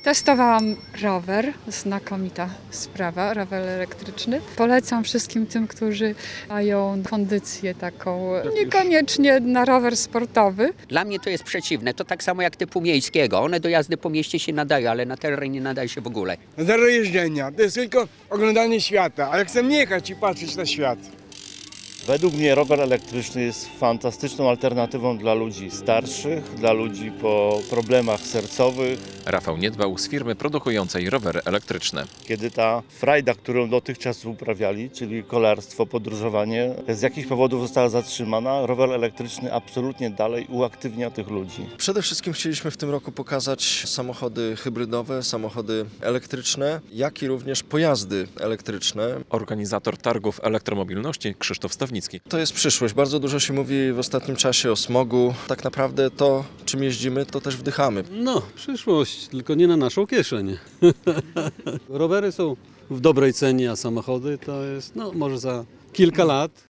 Testowałam rower, znakomita sprawa, rower elektryczny. Polecam wszystkim tym, którzy mają kondycję taką, niekoniecznie na rower sportowy. Dla mnie to jest przeciwne, to tak samo jak typu miejskiego. One do jazdy po mieście się nadają, ale na terenie nie nadaje się w ogóle. Zero jeżdżenia, to jest tylko oglądanie świata, ale chcę jechać i patrzeć na świat. Według mnie rower elektryczny jest fantastyczną alternatywą dla ludzi starszych, dla ludzi po problemach sercowych. Rafał Niedbał z firmy produkującej rowery elektryczne. Kiedy ta frajda, którą dotychczas uprawiali, czyli kolarstwo, podróżowanie, z jakichś powodów została zatrzymana, rower elektryczny absolutnie dalej uaktywnia tych ludzi. Przede wszystkim chcieliśmy w tym roku pokazać samochody hybrydowe, samochody elektryczne, jak i również pojazdy elektryczne. Organizator targów elektromobilności Krzysztof Stawnicki. To jest przyszłość. Bardzo dużo się mówi w ostatnim czasie o smogu. Tak naprawdę to, czym jeździmy, to też wdychamy. No, przyszłość, tylko nie na naszą kieszeń. Rowery są w dobrej cenie, a samochody to jest, no, może za kilka lat.